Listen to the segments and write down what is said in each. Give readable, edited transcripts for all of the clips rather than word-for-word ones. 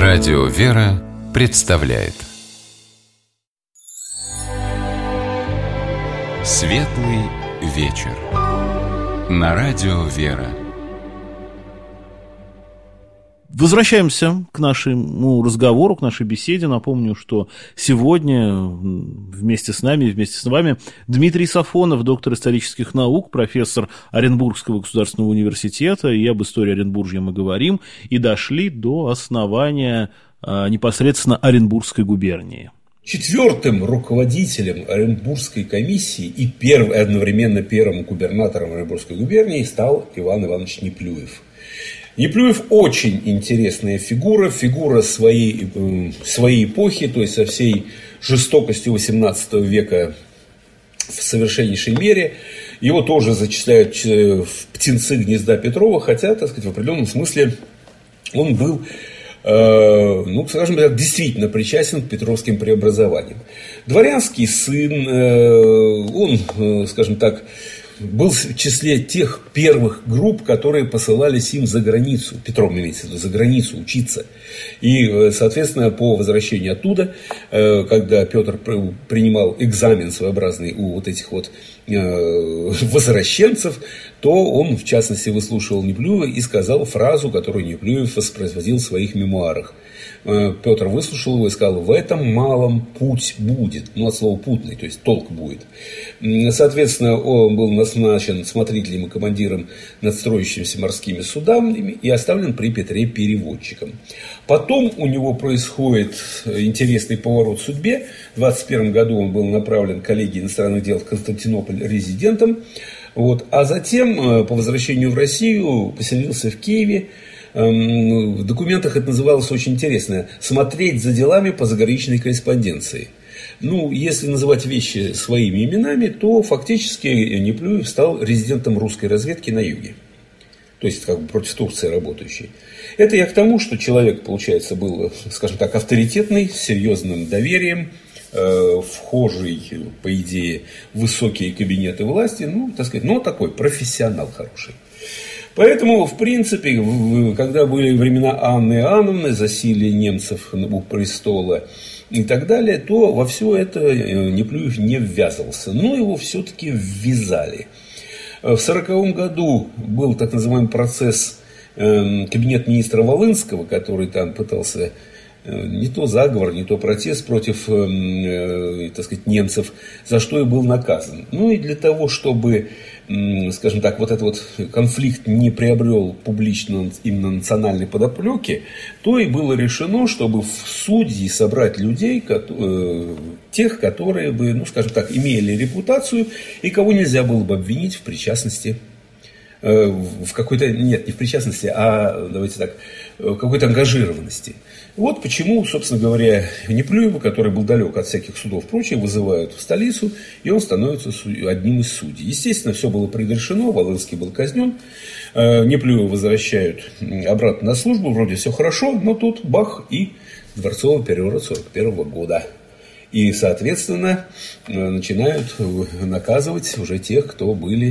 Радио «Вера» представляет Светлый вечер на Радио «Вера». Возвращаемся к нашему разговору, к нашей беседе. Напомню, что сегодня вместе с нами, вместе с вами Дмитрий Сафонов, доктор исторических наук, профессор Оренбургского государственного университета. И об истории Оренбуржья мы говорим. И дошли до основания непосредственно Оренбургской губернии. Четвертым руководителем Оренбургской комиссии и одновременно первым губернатором Оренбургской губернии стал Иван Иванович Неплюев. Неплюев очень интересная фигура своей эпохи, то есть со всей жестокостью XVIII века в совершеннейшей мере. Его тоже зачисляют в птенцы гнезда Петрова, хотя, так сказать, в определенном смысле он был, скажем так, действительно причастен к петровским преобразованиям. Дворянский сын, он, скажем так, был в числе тех первых групп, которые посылались им за границу, Петром имеется в виду, за границу учиться. И, соответственно, по возвращении оттуда, когда Петр принимал экзамен своеобразный у вот этих вот возвращенцев, то он, в частности, выслушивал Неплюева и сказал фразу, которую Неплюев воспроизводил в своих мемуарах. Петр выслушал его и сказал: в этом малом путь будет. От слова путный, то есть толк будет. Соответственно, он был назначен смотрителем и командиром над строящимися морскими судами и оставлен при Петре переводчиком. Потом у него происходит интересный поворот в судьбе. В 1921 году он был направлен коллегией иностранных дел в Константинополь резидентом. А затем, по возвращению в Россию, поселился в Киеве. В документах это называлось очень интересно: смотреть за делами по заграничной корреспонденции. Если называть вещи своими именами, то фактически Неплюев стал резидентом русской разведки на юге. То есть, против Турции работающий. Это я к тому, что человек, получается, был, скажем так, авторитетный, с серьезным доверием, вхожий, по идее, в высокие кабинеты власти, такой профессионал хороший. Поэтому, в принципе, когда были времена Анны Иоанновны, засилие немцев у престола и так далее, то во все это Неплюев не ввязывался. Но его все-таки ввязали. В 1940 году был так называемый процесс кабинет министра Волынского, который там пытался не то заговор, не то протест против, немцев, за что и был наказан. И для того, чтобы, скажем так, вот этот конфликт не приобрел публично именно национальной подоплеки, то и было решено, чтобы в судьи собрать людей, тех, которые бы, скажем так, имели репутацию и кого нельзя было бы обвинить в причастности в какой-то, не в причастности, в какой-то ангажированности. Почему, собственно говоря, Неплюева, который был далек от всяких судов и прочее, вызывают в столицу, и он становится одним из судей. Естественно, все было предрешено, Волынский был казнен, Неплюева возвращают обратно на службу, вроде все хорошо, но тут бах, и дворцовый переворот 1941 года. И, соответственно, начинают наказывать уже тех, кто были,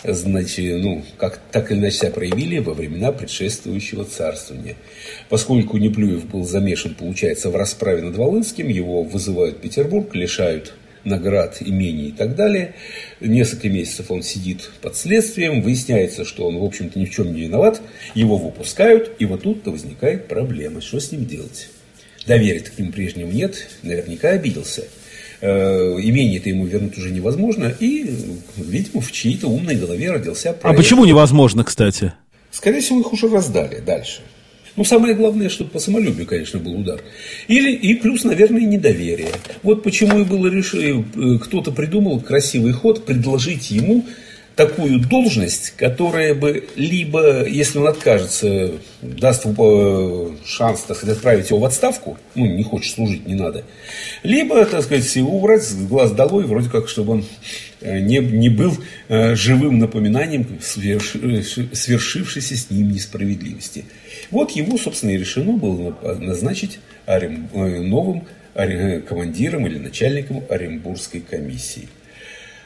так или иначе себя проявили во времена предшествующего царствования. Поскольку Неплюев был замешан, получается, в расправе над Волынским, его вызывают в Петербург, лишают наград, имений и так далее. Несколько месяцев он сидит под следствием, выясняется, что он, в общем-то, ни в чем не виноват, его выпускают, и тут-то возникает проблема, что с ним делать. Доверия-то к нему прежнему нет, наверняка обиделся. Имение-то ему вернуть уже невозможно, и, видимо, в чьей-то умной голове родился проект. А почему невозможно, кстати? Скорее всего, их уже раздали дальше. Самое главное, чтобы по самолюбию, конечно, был удар. И плюс, наверное, недоверие. Почему и было решено, кто-то придумал красивый ход предложить ему такую должность, которая бы либо, если он откажется, даст шанс, отправить его в отставку, не хочет служить, не надо, либо, его убрать с глаз долой, вроде как, чтобы он не был живым напоминанием свершившейся с ним несправедливости. Его, собственно, и решено было назначить новым командиром или начальником Оренбургской комиссии.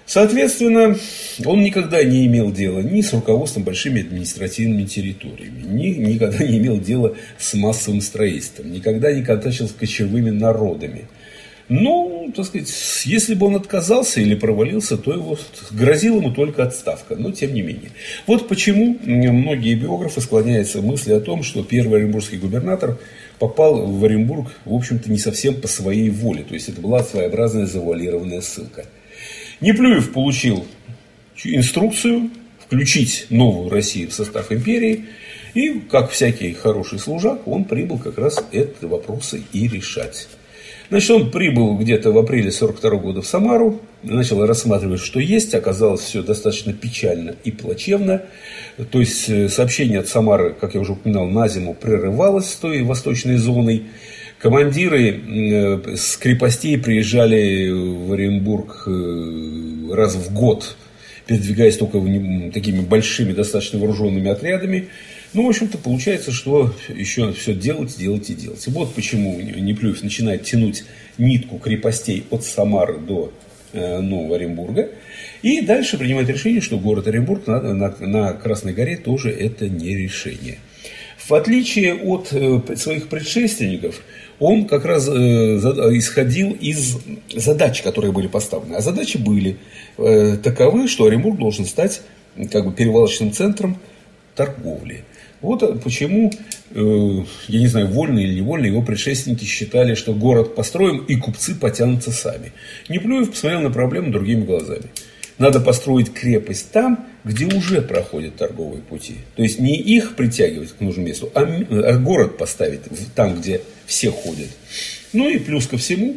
Соответственно, он никогда не имел дела ни с руководством большими административными территориями, никогда не имел дела с массовым строительством, никогда не контактировал с кочевыми народами. Но, так сказать, если бы он отказался или провалился, то грозила ему только отставка. Но, тем не менее. Вот почему многие биографы склоняются к мысли о том, что первый оренбургский губернатор попал в Оренбург, в общем-то, не совсем по своей воле. То есть, это была своеобразная завуалированная ссылка. Неплюев получил инструкцию включить новую Россию в состав империи. И, как всякий хороший служак, он прибыл как раз эти вопросы и решать. Значит, он прибыл где-то в апреле 1942 года в Самару, начал рассматривать, что есть. Оказалось все достаточно печально и плачевно. То есть, сообщение от Самары, как я уже упоминал, на зиму прерывалось с той восточной зоной. Командиры с крепостей приезжали в Оренбург раз в год, передвигаясь только такими большими, достаточно вооруженными отрядами. Ну, в общем-то, получается, что еще все делать. И вот почему Неплюев начинает тянуть нитку крепостей от Самары до Нового Оренбурга. И дальше принимает решение, что город Оренбург на Красной горе тоже это не решение. В отличие от своих предшественников, он как раз исходил из задач, которые были поставлены. А задачи были таковы, что Оренбург должен стать как бы перевалочным центром торговли. Вот почему, я не знаю, вольно или невольно, его предшественники считали, что город построим и купцы потянутся сами. Неплюев посмотрел на проблему другими глазами. Надо построить крепость там, где уже проходят торговые пути. То есть, не их притягивать к нужному месту, а город поставить там, где все ходят. Ну и плюс ко всему,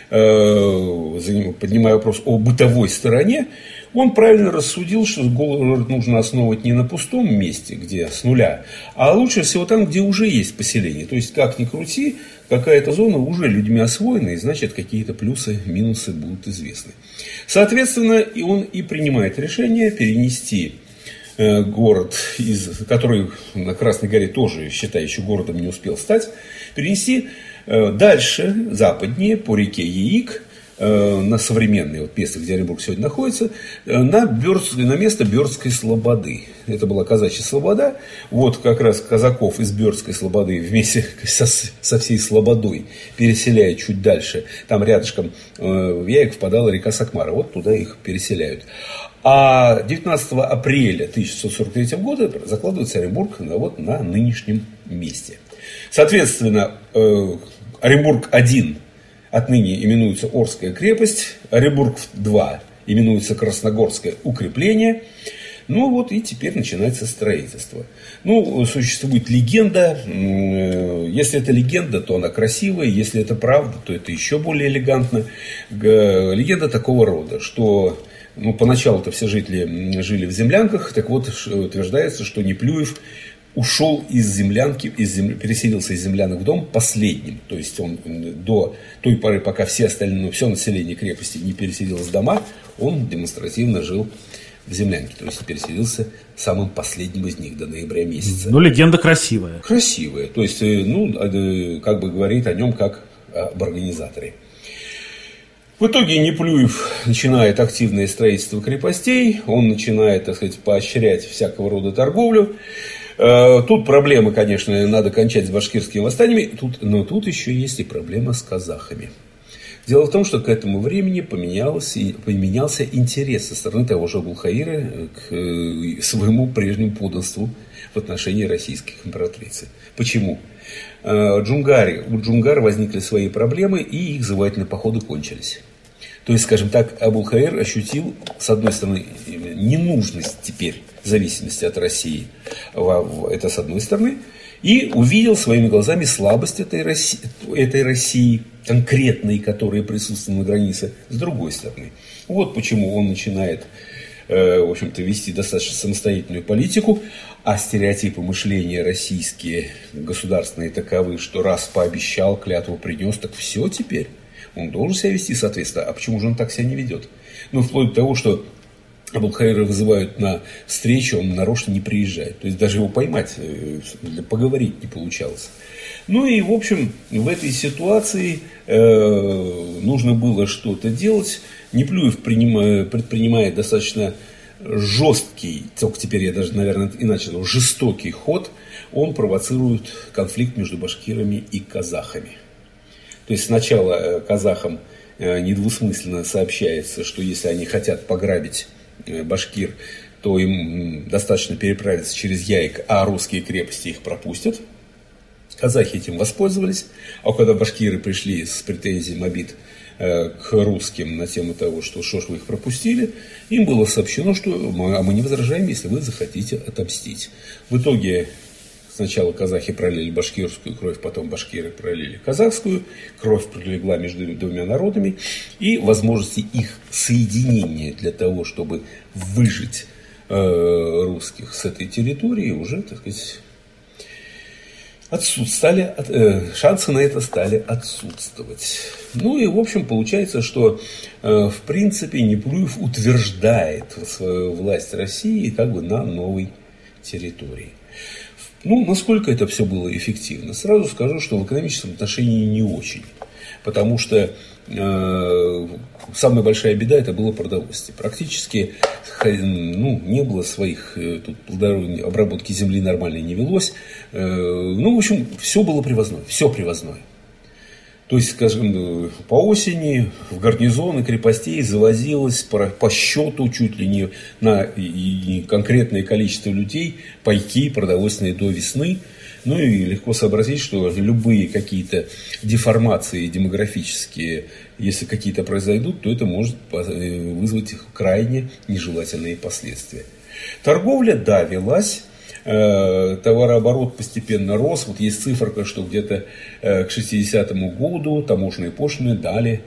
поднимая вопрос о бытовой стороне, он правильно рассудил, что город нужно основывать не на пустом месте, где с нуля, а лучше всего там, где уже есть поселение. То есть, как ни крути, какая-то зона уже людьми освоена, и значит, какие-то плюсы, минусы будут известны. Соответственно, и он и принимает решение перенести город, который на Красной горе тоже, считай, еще городом не успел стать, перенести дальше, западнее, по реке Яик, на современное место, где Оренбург сегодня находится, на место Бёрдской слободы. Это была казачья слобода. Вот как раз казаков из Бёрдской слободы вместе со всей слободой переселяют чуть дальше. Там рядышком в Яик впадала река Сакмара. Вот туда их переселяют. А 19 апреля 1643 года закладывается Оренбург на нынешнем месте. Соответственно, Оренбург-1 отныне именуется Орская крепость, Оренбург-2 именуется Красногорское укрепление. Ну вот и теперь начинается строительство. Ну, существует легенда. Если это легенда, то она красивая. Если это правда, то это еще более элегантно. Легенда такого рода, что поначалу-то все жители жили в землянках. Так вот, утверждается, что Неплюев ушел из землянки, переселился из землянок в дом последним. То есть, он до той поры, пока все население крепости не переселилось в дома, он демонстративно жил в землянке. То есть, переселился самым последним из них до ноября месяца. Ну, легенда красивая. Красивая. То есть, как бы говорит о нем как об организаторе. В итоге Неплюев начинает активное строительство крепостей. Он начинает, так сказать, поощрять всякого рода торговлю. Тут проблемы, конечно, надо кончать с башкирскими восстаниями, но тут еще есть и проблема с казахами. Дело в том, что к этому времени поменялся интерес со стороны того же Абулхаира к своему прежнему подданству в отношении российской императрицы. Почему? У джунгар возникли свои проблемы, и их завоевательные походы кончились. То есть, скажем так, Абулхаир ощутил, с одной стороны, ненужность теперь зависимости от России, это с одной стороны, и увидел своими глазами слабость этой России, конкретной, которая присутствует на границе, с другой стороны. Вот почему он начинает, в общем-то, вести достаточно самостоятельную политику, а стереотипы мышления российские, государственные таковы, что раз пообещал, клятву принес, так все теперь. Он должен себя вести соответственно. А почему же он так себя не ведет? Вплоть до того, что Абулхаира вызывают на встречу, он нарочно не приезжает. То есть даже его поймать, поговорить не получалось. Ну и, в общем, в этой ситуации нужно было что-то делать. Неплюев предпринимает достаточно жесткий, только теперь я даже, наверное, иначе назову, жестокий ход. Он провоцирует конфликт между башкирами и казахами. То есть сначала казахам недвусмысленно сообщается, что если они хотят пограбить башкир, то им достаточно переправиться через Яик, а русские крепости их пропустят. Казахи этим воспользовались, а когда башкиры пришли с претензией обид к русским на тему того, что ж вы их пропустили, им было сообщено, что мы не возражаем, если вы захотите отомстить. В итоге сначала казахи пролили башкирскую кровь, потом башкиры пролили казахскую, кровь пролегла между двумя народами, и возможности их соединения для того, чтобы выжить русских с этой территории, уже, так сказать, шансы на это стали отсутствовать. Ну и, в общем, получается, что, в принципе, Неплюев утверждает свою власть России как бы на новой территории. Ну, насколько это все было эффективно? Сразу скажу, что в экономическом отношении не очень. Потому что самая большая беда это было продовольствие. Практически не было своих, тут плодородной обработки земли нормальной не велось. В общем, все было привозное, все привозное. То есть, скажем, по осени в гарнизоны крепостей завозилось по счету чуть ли не на конкретное количество людей пайки продовольственные до весны. Ну и легко сообразить, что любые какие-то деформации демографические, если какие-то произойдут, то это может вызвать крайне нежелательные последствия. Торговля, да, велась. Товарооборот постепенно рос. Вот есть циферка, что где-то к 60-му году таможенные пошлины дали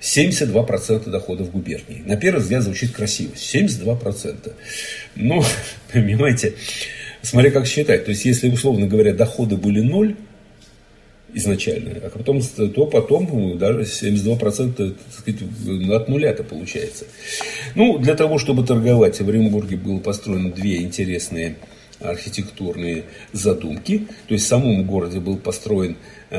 72% доходов губернии. На первый взгляд звучит красиво. 72%. Но, понимаете, смотря как считать. То есть, если, условно говоря, доходы были 0 изначально, то потом даже 72% так сказать, от нуля-то получается. Ну, для того, чтобы торговать, в Оренбурге было построено две интересные архитектурные задумки. То есть в самом городе был построен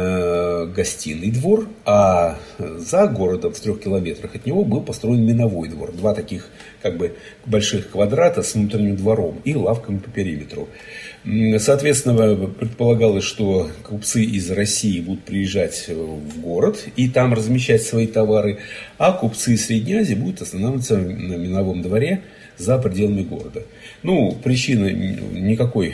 гостиный двор, а за городом в 3 километрах от него был построен миновой двор. Два таких как бы больших квадрата с внутренним двором и лавками по периметру. Соответственно, предполагалось, что купцы из России будут приезжать в город и там размещать свои товары, а купцы из Средней Азии будут останавливаться на миновом дворе за пределами города. Ну, причина никакой,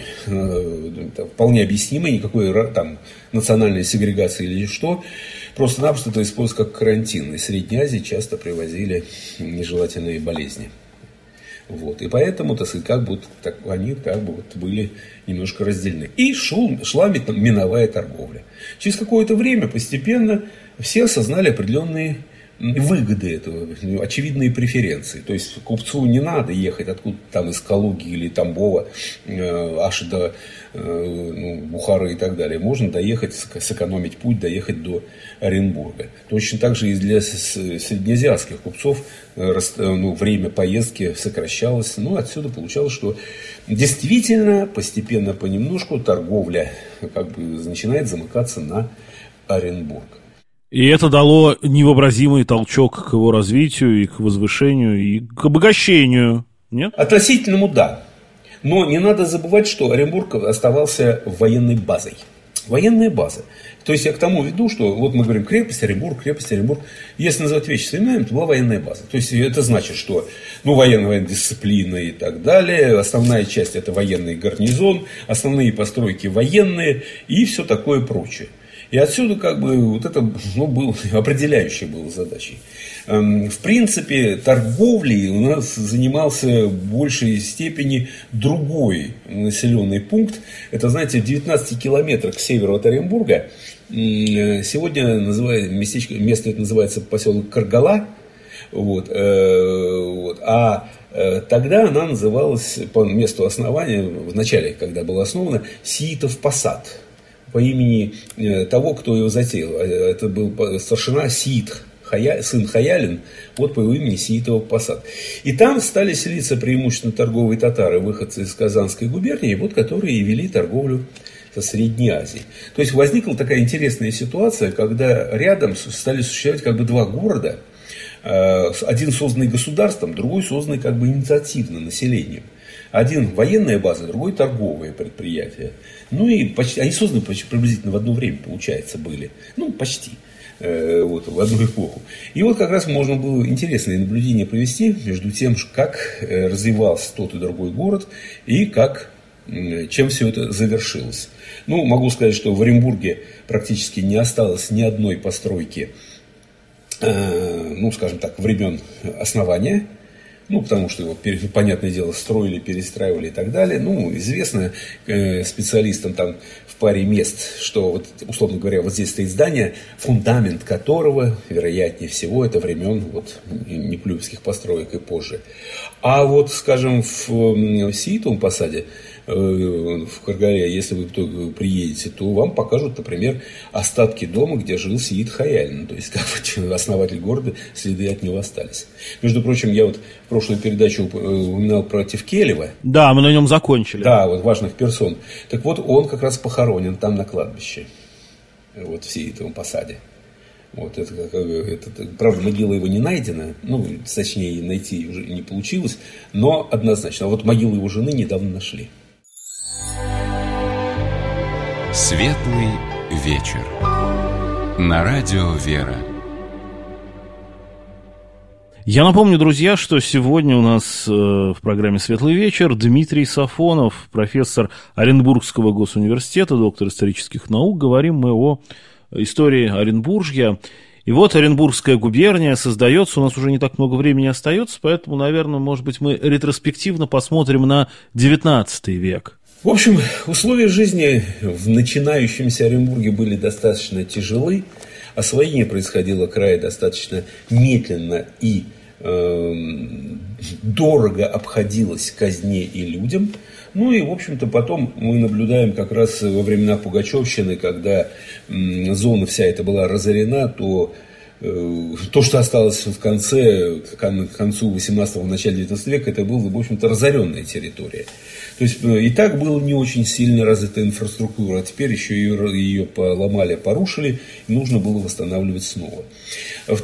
вполне объяснимой, никакой там национальной сегрегации или что. Просто-напросто это используется как карантин. Из Средней Азии часто привозили нежелательные болезни. Вот. И поэтому, так сказать, они были немножко разделены. И шла миновая торговля. Через какое-то время постепенно все осознали определенные выгоды этого, очевидные преференции. То есть купцу не надо ехать откуда там из Калуги или Тамбова аж до Бухары и так далее. Можно доехать, сэкономить путь, доехать до Оренбурга. Точно так же и для среднеазиатских купцов время поездки сокращалось. Отсюда получалось, что действительно постепенно, понемножку торговля начинает замыкаться на Оренбург. И это дало невообразимый толчок к его развитию, и к возвышению, и к обогащению. Нет? Относительному, да. Но не надо забывать, что Оренбург оставался военной базой. Военная база. То есть я к тому веду, что вот мы говорим крепость Оренбург. Если называть вещи своими именами, то была военная база. То есть это значит, что военная дисциплина и так далее. Основная часть это военный гарнизон, основные постройки военные и все такое прочее. И отсюда это был определяющей была задачей. В принципе, торговлей у нас занимался в большей степени другой населенный пункт. Это, знаете, в 19 километрах к северу от Оренбурга. Сегодня место это называется поселок Каргала. А тогда она называлась по месту основания, в начале, когда была основана, Сиитов Посад. По имени того, кто его затеял. Это был старшина Сиит сын Хаялин, вот по его имени Сиитов Посад. И там стали селиться преимущественно торговые татары, выходцы из Казанской губернии, вот которые и вели торговлю со Средней Азией. То есть возникла такая интересная ситуация, когда рядом стали существовать как бы два города, один созданный государством, другой созданный как бы инициативно населением. Один военная база, другой торговое предприятие. Ну и почти, они созданы почти приблизительно в одно время, получается, были. Ну, почти. Вот, в одну эпоху. И вот как раз можно было интересное наблюдение провести между тем, как развивался тот и другой город, и чем все это завершилось. Ну, могу сказать, что в Оренбурге практически не осталось ни одной постройки, ну, скажем так, времен основания. Ну, потому что его, понятное дело, строили, перестраивали и так далее. Ну, известно специалистам там в паре мест, что, вот, условно говоря, вот здесь стоит здание, фундамент которого, вероятнее всего, это времен вот, неплюевских построек и позже. А вот, скажем, в Сиитовом Посаде, в Каргаре, если вы приедете, то вам покажут, например, остатки дома, где жил Сиит Хаялин. То есть, как бы основатель города, следы от него остались. Между прочим, я вот в прошлую передачу упоминал про Тевкелева. Да, мы на нем закончили. Да, вот важных персон. Так вот, он как раз похоронен там на кладбище. Вот в Сиитовом Посаде. Вот, это, правда, могила его не найдена, ну, точнее, найти уже не получилось, но однозначно. А вот могилу его жены недавно нашли. Светлый вечер. На радио «Вера». Я напомню, друзья, что сегодня у нас в программе «Светлый вечер» Дмитрий Сафонов, профессор Оренбургского госуниверситета, доктор исторических наук. Говорим мы о истории Оренбуржья. И вот Оренбургская губерния создается, у нас уже не так много времени остается, поэтому, наверное, может быть, мы ретроспективно посмотрим на XIX век. В общем, условия жизни в начинающемся Оренбурге были достаточно тяжелы. Освоение происходило крайне достаточно медленно и дорого обходилось казне и людям. Ну и, в общем-то, потом мы наблюдаем как раз во времена Пугачевщины, когда зона вся эта была разорена, то, что осталось к концу 18-го, начале 19 века, это была, в общем-то, разоренная территория. То есть, и так была не очень сильно развита инфраструктура, а теперь еще ее поломали, порушили, и нужно было восстанавливать снова. В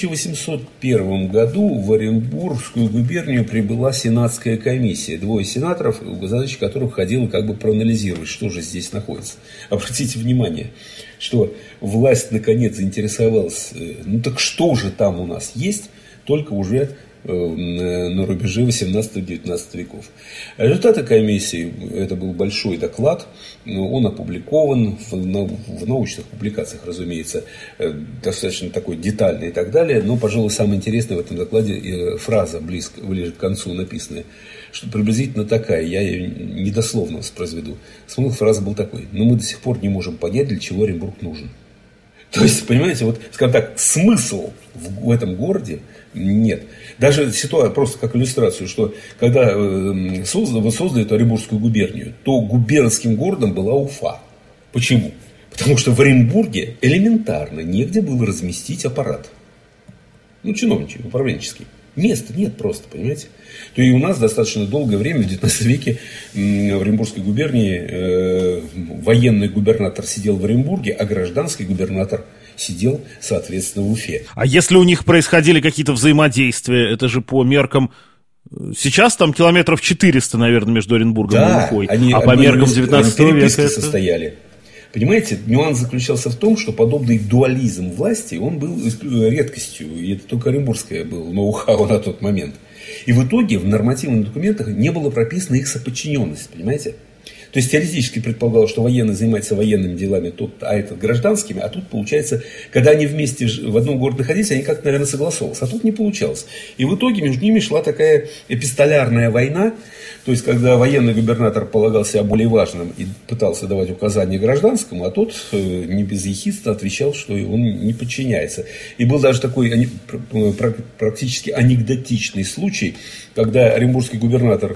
1801 году в Оренбургскую губернию прибыла сенатская комиссия, 2 сенаторов, задача которых входила как бы проанализировать, что же здесь находится. Обратите внимание, что власть наконец заинтересовалась, ну так что же там у нас есть, только уже на рубеже 18-19 веков. Результаты комиссии, это был большой доклад, он опубликован в научных публикациях, разумеется, достаточно такой детальный и так далее, но, пожалуй, самое интересное в этом докладе фраза ближе к концу написанная, что приблизительно такая, я ее недословно воспроизведу. Смысл фразы был такой: но мы до сих пор не можем понять, для чего Оренбург нужен. То есть, понимаете, вот, скажем так, смысл в этом городе нет. Даже ситуация, просто как иллюстрацию, что когда создали эту Оренбургскую губернию, то губернским городом была Уфа. Почему? Потому что в Оренбурге элементарно негде было разместить аппарат. Ну, чиновничий, управленческий. Места нет просто, понимаете? То и у нас достаточно долгое время, в 19 веке, в Оренбургской губернии военный губернатор сидел в Оренбурге, а гражданский губернатор сидел, соответственно, в Уфе. А если у них происходили какие-то взаимодействия, это же по меркам... Сейчас там километров 400, наверное, между Оренбургом и Уфой. А по меркам 19 века состояли. Понимаете, нюанс заключался в том, что подобный дуализм власти, он был редкостью. И это только оренбургское было ноу-хау на тот момент. И в итоге в нормативных документах не было прописана их соподчиненность, понимаете? То есть теоретически предполагалось, что военный занимается военными делами, а этот гражданскими, а тут получается, когда они вместе в одном городе находились, они как-то, наверное, согласовывались, а тут не получалось. И в итоге между ними шла такая эпистолярная война, то есть когда военный губернатор полагал себя более важным и пытался давать указания гражданскому, а тот не без ехидства отвечал, что он не подчиняется. И был даже такой практически анекдотичный случай, когда оренбургский губернатор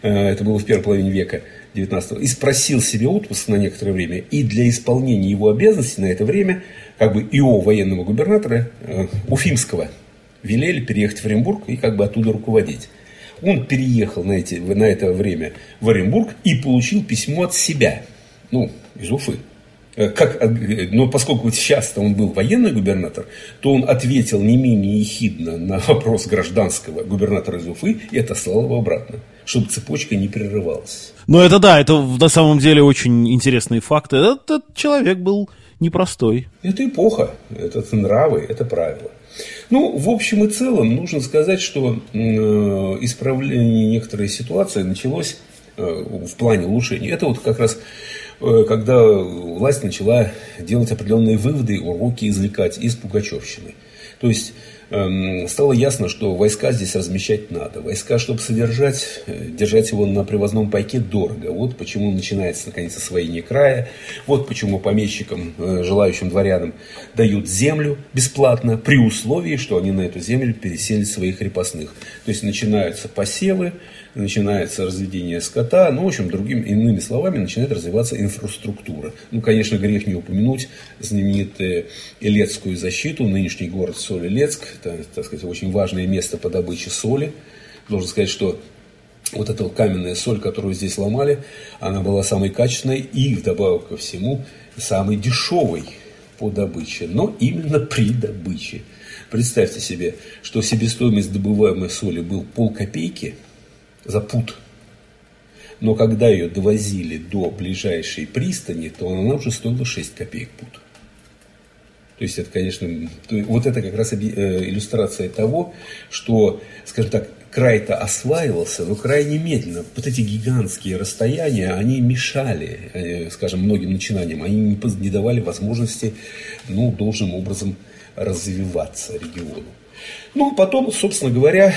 это было в первой половине века 19-го, и спросил себе отпуск на некоторое время, и для исполнения его обязанностей на это время, как бы ИО военного губернатора Уфимского велели переехать в Оренбург и как бы оттуда руководить. Он переехал на это время в Оренбург и получил письмо от себя, из Уфы. Но поскольку часто он был военный губернатор, то он ответил не менее ехидно на вопрос гражданского губернатора из Уфы и отослал его обратно, чтобы цепочка не прерывалась. Это на самом деле очень интересные факты. Этот человек был непростой. Это эпоха, это нравы, это правила. В общем и целом, нужно сказать, что исправление некоторой ситуации началось в плане улучшения. Это как раз когда власть начала делать определенные выводы, уроки извлекать из пугачевщины. То есть стало ясно, что войска здесь размещать надо. Войска, чтобы содержать, держать его на привозном пайке дорого. Вот почему начинается, наконец, освоение края. Вот почему помещикам, желающим дворянам, дают землю бесплатно, при условии, что они на эту землю переселят своих крепостных. То есть начинаются посевы, начинается разведение скота, в общем, иными словами, начинает развиваться инфраструктура. Конечно, грех не упомянуть знаменитую Илецкую защиту, нынешний город Соль-Илецк, это, так сказать, очень важное место по добыче соли. Должен сказать, что вот эта каменная соль, которую здесь ломали, она была самой качественной и, вдобавок ко всему, самой дешевой по добыче, но именно при добыче. Представьте себе, что себестоимость добываемой соли был полкопейки за пуд. Но когда ее довозили до ближайшей пристани, то она уже стоила 6 копеек пуд. То есть, это, конечно, вот это как раз иллюстрация того, что, скажем так, край-то осваивался, но крайне медленно. Вот эти гигантские расстояния, они мешали, скажем, многим начинаниям. Они не давали возможности, должным образом развиваться региону. Потом, собственно говоря,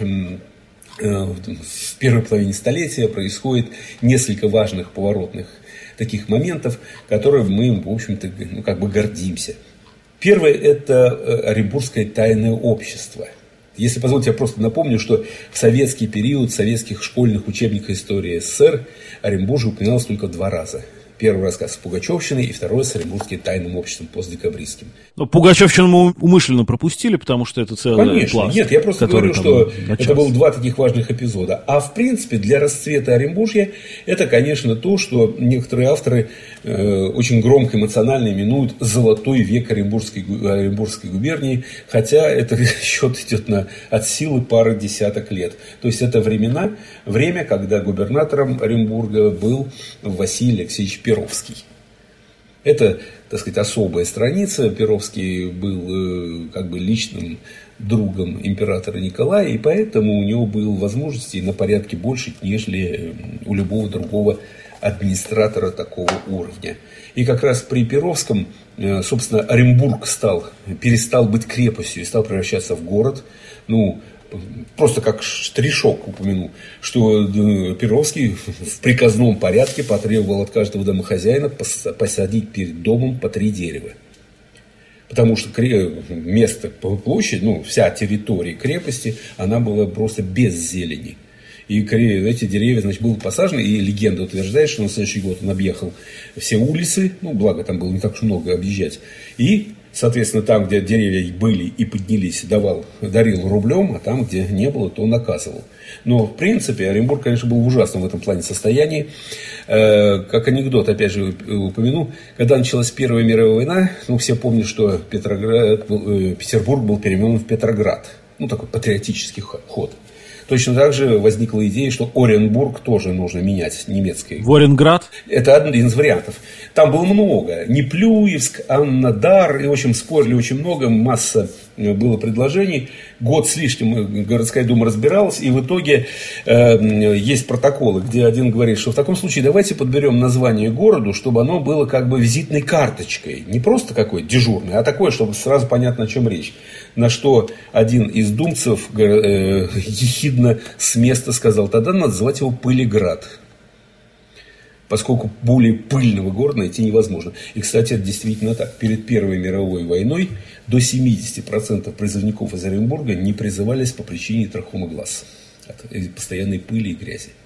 в первой половине столетия происходит несколько важных поворотных таких моментов, которые мы, в общем-то, гордимся. Первое – это Оренбургское тайное общество. Если позволите, я просто напомню, что в советский период, в советских школьных учебниках истории СССР Оренбург упоминалось только 2 раза. Первый рассказ с Пугачевщиной и второй с Оренбургским тайным обществом постдекабристским. Но Пугачевщину мы умышленно пропустили, потому что это целый Конечно, пласт. Нет, я просто говорю, что это было 2 таких важных эпизода. А в принципе для расцвета Оренбуржья это, конечно, то, что некоторые авторы очень громко, эмоционально именуют «золотой век Оренбургской губернии», хотя это счет идет от силы пары десяток лет. То есть это время, когда губернатором Оренбурга был Василий Алексеевич Перовский. Это, так сказать, особая страница. Перовский был личным другом императора Николая, и поэтому у него было возможностей на порядке больше, нежели у любого другого администратора такого уровня. И как раз при Перовском, собственно, Оренбург перестал быть крепостью и стал превращаться в город. Просто как штришок упомяну, что Перовский в приказном порядке потребовал от каждого домохозяина посадить перед домом по 3 дерева. Потому что место, площадь, вся территория крепости, она была просто без зелени. И эти деревья, были посажены, и легенда утверждает, что на следующий год он объехал все улицы, благо там было не так уж много объезжать, и, соответственно, там, где деревья были и поднялись, дарил рублем, а там, где не было, то наказывал. Но, в принципе, Оренбург, конечно, был в ужасном в этом плане состоянии. Как анекдот, опять же, упомяну, когда началась Первая мировая война, все помнят, что Петербург был переименован в Петроград. Такой патриотический ход. Точно так же возникла идея, что Оренбург тоже нужно менять немецкой. Воренград? Это один из вариантов. Там было много. Неплюевск, Аннадар. И, в общем, спорили очень много. Масса было предложений. Год с лишним городская дума разбиралась. И в итоге есть протоколы, где один говорит, что в таком случае давайте подберем название городу, чтобы оно было визитной карточкой. Не просто какое-то дежурное, а такое, чтобы сразу понятно, о чем речь. На что один из думцев ехидно с места сказал: тогда надо называть его Пылеград. Поскольку более пыльного города найти невозможно. И, кстати, это действительно так. Перед Первой мировой войной до 70% призывников из Оренбурга не призывались по причине трахомы глаз. От постоянной пыли и грязи.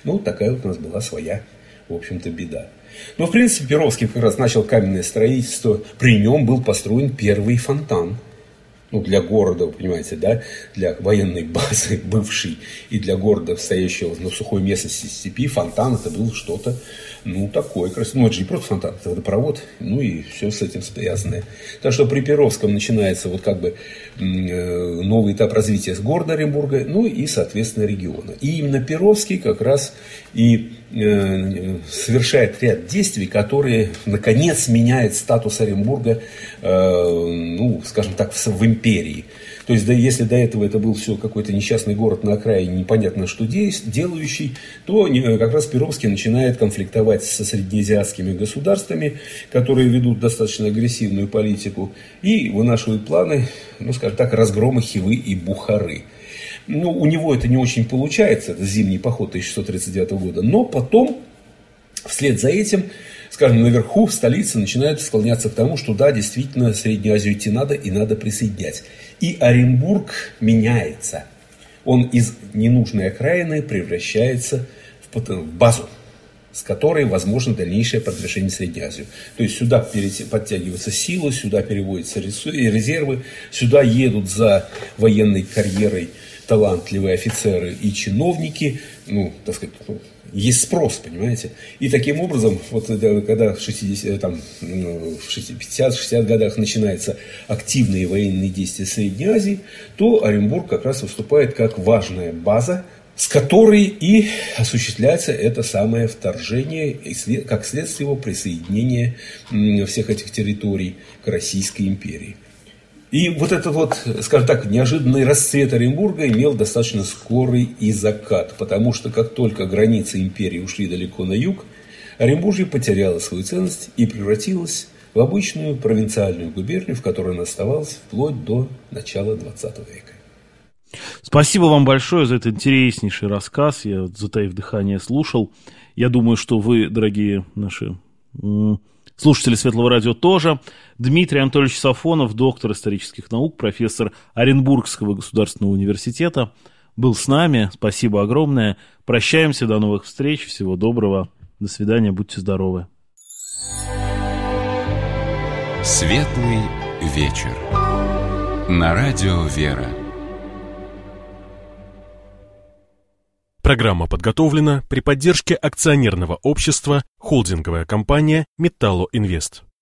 Ну, такая вот у нас была своя, в общем-то, беда. Но, в принципе, Перовский как раз начал каменное строительство. При нем был построен первый фонтан. Ну, для города, вы понимаете, да, для военной базы бывшей и для города, стоящего на сухой местности степи, фонтан это было что-то, ну, такое красивое. Ну, это же не просто фонтан, это водопровод, ну, и все с этим связанное. Так что при Перовском начинается вот как бы новый этап развития города Оренбурга, ну, и, соответственно, региона. И именно Перовский как раз и совершает ряд действий, которые, наконец, меняют статус Оренбурга, ну, скажем так, в империи. То есть, да, если до этого это был все какой-то несчастный город на окраине, непонятно что делающий, то как раз Перовский начинает конфликтовать со среднеазиатскими государствами, которые ведут достаточно агрессивную политику, и вынашивают планы, ну, скажем так, разгрома Хивы и Бухары. Ну, у него это не очень получается, это зимний поход 1639 года, но потом, вслед за этим, скажем, наверху, в столице, начинают склоняться к тому, что да, действительно, Среднюю Азию идти надо и надо присоединять. И Оренбург меняется. Он из ненужной окраины превращается в базу, с которой возможно дальнейшее продвижение в Среднюю Азию. То есть сюда подтягиваются силы, сюда переводятся резервы, сюда едут за военной карьерой талантливые офицеры и чиновники, ну, так сказать, есть спрос, понимаете. И таким образом, вот когда в 50-60 годах начинаются активные военные действия в Средней Азии, то Оренбург как раз выступает как важная база, с которой и осуществляется это самое вторжение, и как следствие его присоединения всех этих территорий к Российской империи. И вот этот вот, скажем так, неожиданный расцвет Оренбурга имел достаточно скорый и закат, потому что как только границы империи ушли далеко на юг, Оренбуржье потеряло свою ценность и превратилось в обычную провинциальную губернию, в которой она оставалась вплоть до начала 20 века. Спасибо вам большое за этот интереснейший рассказ. Я, затаив дыхание, слушал. Я думаю, что вы, дорогие наши слушатели Светлого радио, тоже. Дмитрий Анатольевич Сафонов, доктор исторических наук, профессор Оренбургского государственного университета, был с нами. Спасибо огромное. Прощаемся, до новых встреч. Всего доброго. До свидания. Будьте здоровы. Светлый вечер. На радио «Вера». Программа подготовлена при поддержке акционерного общества «Холдинговая компания Металлоинвест».